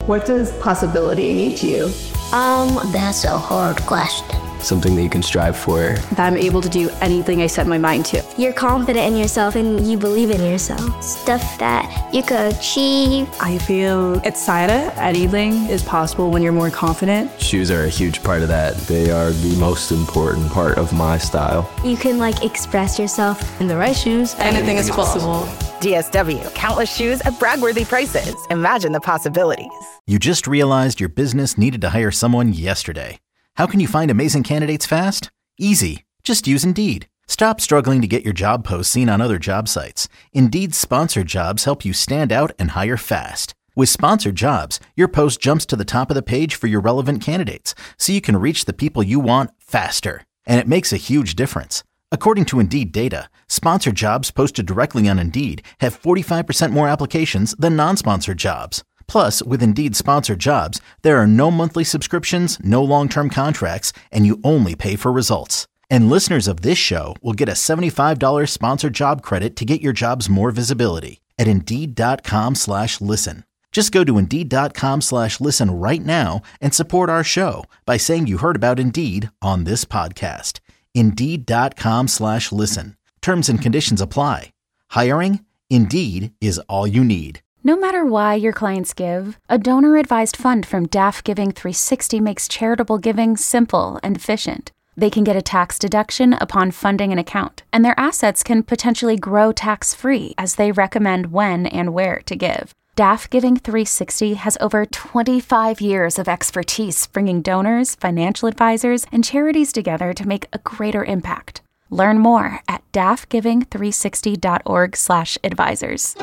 What does possibility mean to you? That's a hard question. Something that you can strive for. That I'm able to do anything I set my mind to. You're confident in yourself and you believe in yourself. Stuff that you could achieve. I feel excited. Anything is possible when you're more confident. Shoes are a huge part of that. They are the most important part of my style. You can express yourself. In the right shoes, anything is possible. DSW, countless shoes at brag-worthy prices. Imagine the possibilities. You just realized your business needed to hire someone yesterday. How can you find amazing candidates fast? Easy. Just use Indeed. Stop struggling to get your job posts seen on other job sites. Indeed's sponsored jobs help you stand out and hire fast. With sponsored jobs, your post jumps to the top of the page for your relevant candidates, so you can reach the people you want faster. And it makes a huge difference. According to Indeed data, sponsored jobs posted directly on Indeed have 45% more applications than non-sponsored jobs. Plus, with Indeed sponsored jobs, there are no monthly subscriptions, no long-term contracts, and you only pay for results. And listeners of this show will get a $75 sponsored job credit to get your jobs more visibility at Indeed.com/listen. Just go to Indeed.com/listen right now and support our show by saying you heard about Indeed on this podcast. Indeed.com/listen. Terms and conditions apply. Hiring? Indeed is all you need. No matter why your clients give, a donor-advised fund from DAF Giving 360 makes charitable giving simple and efficient. They can get a tax deduction upon funding an account, and their assets can potentially grow tax-free as they recommend when and where to give. DAF Giving 360 has over 25 years of expertise bringing donors, financial advisors, and charities together to make a greater impact. Learn more at dafgiving360.org/advisors.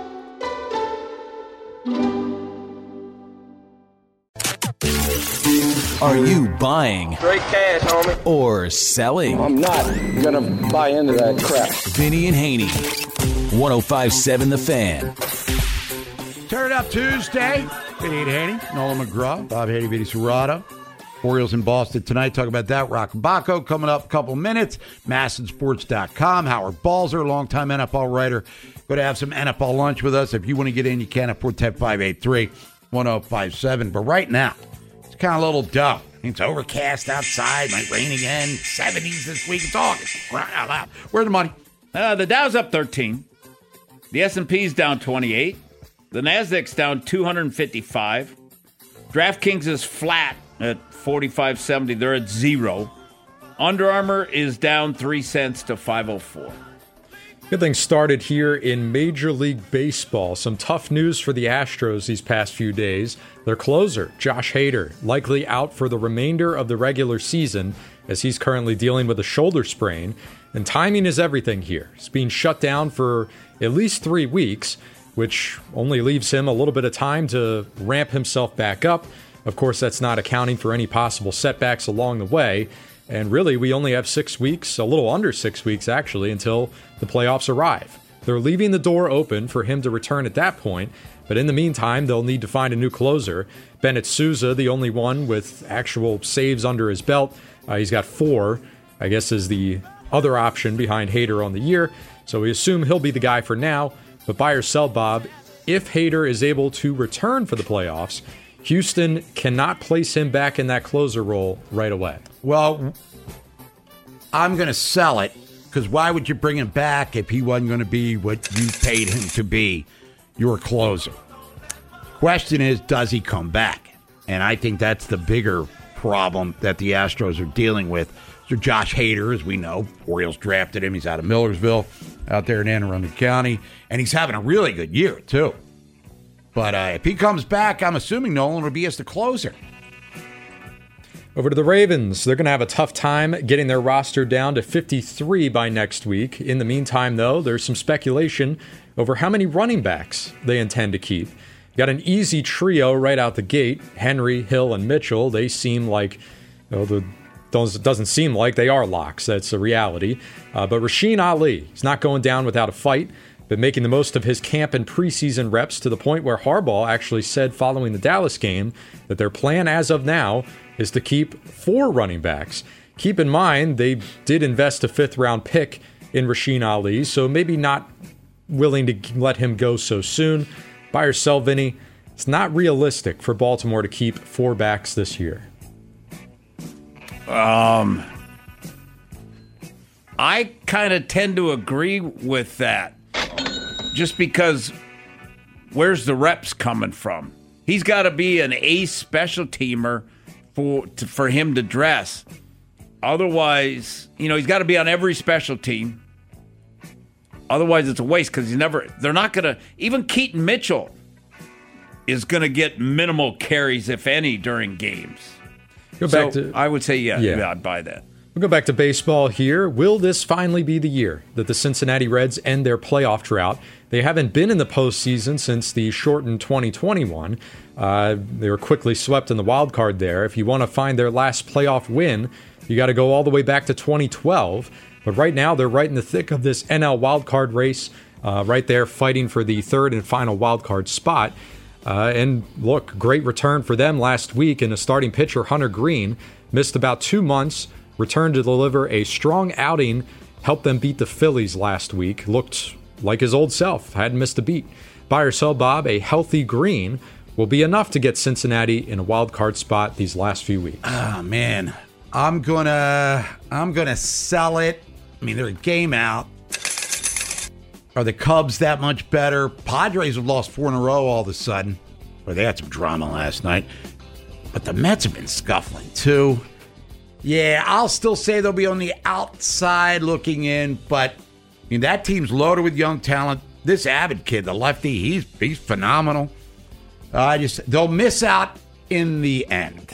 Are you buying? Straight cash, homie. Or selling? I'm not gonna buy into that crap. Vinny and Haney, 105.7 The Fan. Turn Up Tuesday. Vinny and Haney, Nolan McGraw, Bob Haney, Vinny Serrato. Orioles in Boston tonight. Talk about that. Rock and Baco coming up a couple minutes. MASNsports.com. Howard Balzer, longtime NFL writer. Go to have some NFL lunch with us. If you want to get in, you can at 410-583-1057. But right now, it's kind of a little dull. It's overcast outside. Might rain again. 70s this week. It's August. Crying out loud. Where's the money? The Dow's up 13. The S&P's down 28. The Nasdaq's down 255. DraftKings is flat at 45.70. They're at 0. Under Armour is down 3 cents to 504. Good thing started here in Major League Baseball. Some tough news for the Astros these past few days. Their closer, Josh Hader, likely out for the remainder of the regular season as he's currently dealing with a shoulder sprain. And timing is everything here. He's being shut down for at least 3 weeks, which only leaves him a little bit of time to ramp himself back up. Of course, that's not accounting for any possible setbacks along the way. And really, we only have 6 weeks, a little under 6 weeks actually, until the playoffs arrive. They're leaving the door open for him to return at that point, but in the meantime, they'll need to find a new closer. Bennett Sousa, the only one with actual saves under his belt. He's got 4, I guess, is the other option behind Hader on the year. So we assume he'll be the guy for now. But buy or sell, Bob, if Hader is able to return for the playoffs, Houston cannot place him back in that closer role right away. Well, I'm going to sell it, because why would you bring him back if he wasn't going to be what you paid him to be, your closer? Question is, does he come back? And I think that's the bigger problem that the Astros are dealing with. So Josh Hader, as we know, Orioles drafted him. He's out of Millersville, out there in Anne Arundel County, and he's having a really good year, too. But if he comes back, I'm assuming Nolan will be as the closer. Over to the Ravens. They're going to have a tough time getting their roster down to 53 by next week. In the meantime, though, there's some speculation over how many running backs they intend to keep. Got an easy trio right out the gate. Henry, Hill, and Mitchell. They seem like, doesn't seem like they are locks. That's a reality. But Rasheen Ali, he's not going down without a fight, but making the most of his camp and preseason reps to the point where Harbaugh actually said following the Dallas game that their plan as of now is to keep 4 running backs. Keep in mind, they did invest a 5th-round pick in Rasheen Ali, so maybe not willing to let him go so soon. Buy or sell, Vinny. It's not realistic for Baltimore to keep 4 backs this year. I kind of tend to agree with that. Just because where's the reps coming from? He's got to be an ace special teamer for him to dress. Otherwise, he's got to be on every special team. Otherwise, it's a waste because they're not going to, even Keaton Mitchell is going to get minimal carries, if any, during games. I would say, yeah, I'd buy that. We'll go back to baseball here. Will this finally be the year that the Cincinnati Reds end their playoff drought? They haven't been in the postseason since the shortened 2021. They were quickly swept in the wild card there. If you want to find their last playoff win, you got to go all the way back to 2012. But right now, they're right in the thick of this NL wild card race, right there fighting for the third and final wild card spot. And look, great return for them last week. And a starting pitcher, Hunter Green, missed about 2 months, returned to deliver a strong outing, helped them beat the Phillies last week. Looked like his old self, hadn't missed a beat. Buy or sell, Bob, a healthy Green will be enough to get Cincinnati in a wild card spot these last few weeks. Oh, man. I'm gonna sell it. I mean, they're a game out. Are the Cubs that much better? Padres have lost 4 in a row all of a sudden. Or they had some drama last night. But the Mets have been scuffling, too. Yeah, I'll still say they'll be on the outside looking in, but that team's loaded with young talent. This Abbott kid, the lefty, he's phenomenal. They'll miss out in the end.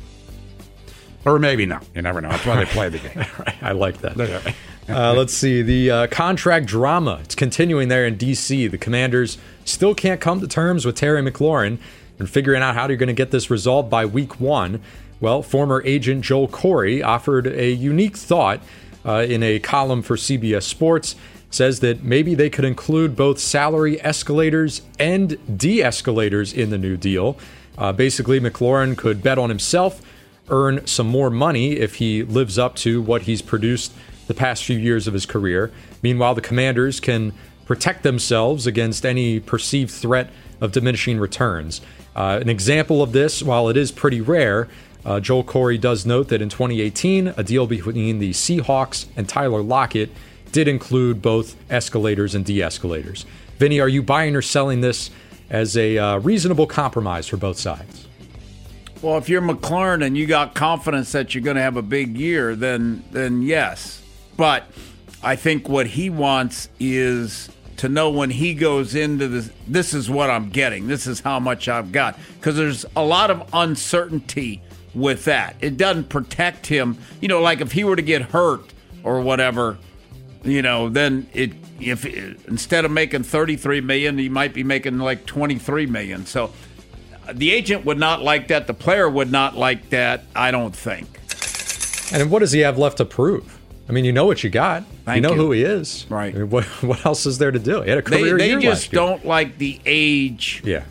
Or maybe not. You never know. That's why they play the game. I like that. Let's see. The contract drama. It's continuing there in D.C. The Commanders still can't come to terms with Terry McLaurin and figuring out how they're going to get this resolved by week 1. Well, former agent Joel Corey offered a unique thought in a column for CBS Sports. Says that maybe they could include both salary escalators and de-escalators in the new deal. Basically, McLaurin could bet on himself, earn some more money if he lives up to what he's produced the past few years of his career. Meanwhile, the Commanders can protect themselves against any perceived threat of diminishing returns. An example of this, while it is pretty rare, Joel Corey does note that in 2018, a deal between the Seahawks and Tyler Lockett did include both escalators and de-escalators. Vinny, are you buying or selling this as a reasonable compromise for both sides? Well, if you're McLaurin and you got confidence that you're going to have a big year, then yes. But I think what he wants is to know when he goes into this is what I'm getting. This is how much I've got. Because there's a lot of uncertainty with that. It doesn't protect him. Like if he were to get hurt or whatever, then if instead of making $33 million, he might be making like $23 million. So the agent would not like that. The player would not like that, I don't think. And what does he have left to prove? I mean, you know what you got. You know who he is. Right. I mean, what else is there to do? He had a career year They last just year. don't like the age. Yeah.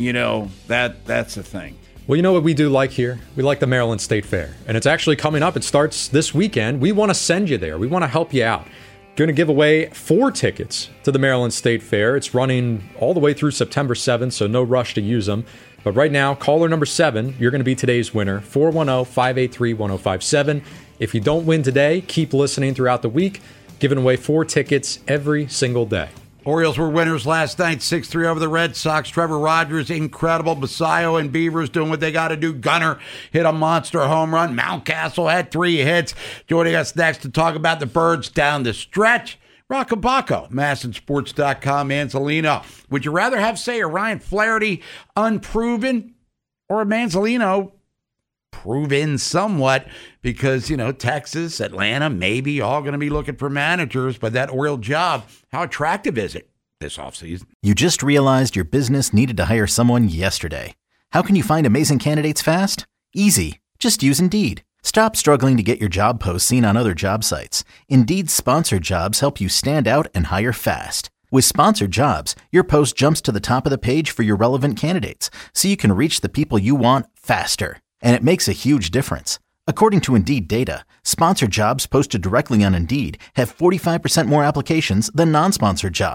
That's the thing. Well, you know what we do like here? We like the Maryland State Fair. And it's actually coming up. It starts this weekend. We want to send you there. We want to help you out. Going to give away 4 tickets to the Maryland State Fair. It's running all the way through September 7th, so no rush to use them. But right now, caller number 7, you're going to be today's winner, 410-583-1057. If you don't win today, keep listening throughout the week, giving away 4 tickets every single day. Orioles were winners last night, 6-3 over the Red Sox. Trevor Rogers, incredible. Basayo and Beavers doing what they got to do. Gunnar hit a monster home run. Mountcastle had 3 hits. Joining us next to talk about the Birds down the stretch, Rockabacco, MASNsports.com, Manzolino. Would you rather have, say, a Ryan Flaherty unproven or a Manzolino proven somewhat? Because, Texas, Atlanta, maybe all going to be looking for managers, but that Oriole job, how attractive is it this offseason? You just realized your business needed to hire someone yesterday. How can you find amazing candidates fast? Easy. Just use Indeed. Stop struggling to get your job posts seen on other job sites. Indeed's sponsored jobs help you stand out and hire fast. With sponsored jobs, your post jumps to the top of the page for your relevant candidates, so you can reach the people you want faster. And it makes a huge difference. According to Indeed data, sponsored jobs posted directly on Indeed have 45% more applications than non-sponsored jobs.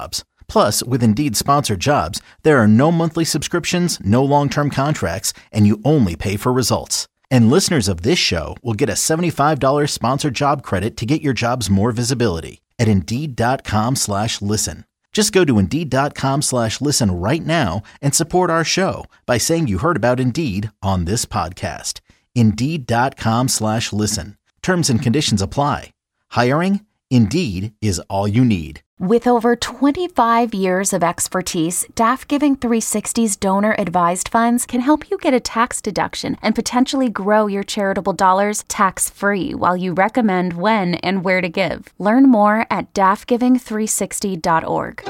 Plus, with Indeed Sponsored Jobs, there are no monthly subscriptions, no long-term contracts, and you only pay for results. And listeners of this show will get a $75 sponsored job credit to get your jobs more visibility at Indeed.com/listen. Just go to Indeed.com/listen right now and support our show by saying you heard about Indeed on this podcast. Indeed.com/listen. Terms and conditions apply. Hiring? Indeed is all you need. With over 25 years of expertise, DAF Giving 360's donor-advised funds can help you get a tax deduction and potentially grow your charitable dollars tax-free while you recommend when and where to give. Learn more at dafgiving360.org.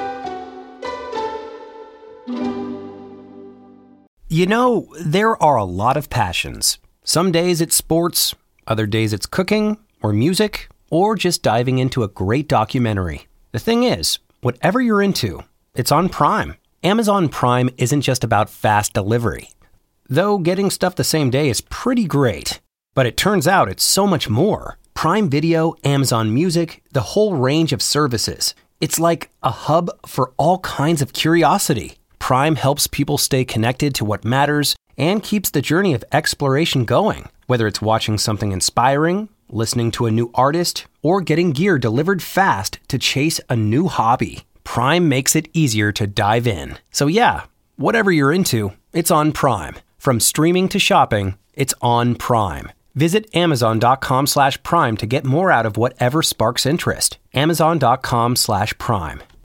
You know, there are a lot of passions. Some days it's sports, other days it's cooking or music, or just diving into a great documentary. The thing is, whatever you're into, it's on Prime. Amazon Prime isn't just about fast delivery. Though getting stuff the same day is pretty great. But it turns out it's so much more. Prime Video, Amazon Music, the whole range of services. It's like a hub for all kinds of curiosity. Prime helps people stay connected to what matters and keeps the journey of exploration going. Whether it's watching something inspiring, listening to a new artist, or getting gear delivered fast to chase a new hobby, Prime makes it easier to dive in. So yeah, whatever you're into, it's on Prime. From streaming to shopping, it's on Prime. Visit Amazon.com/Prime to get more out of whatever sparks interest. Amazon.com/Prime.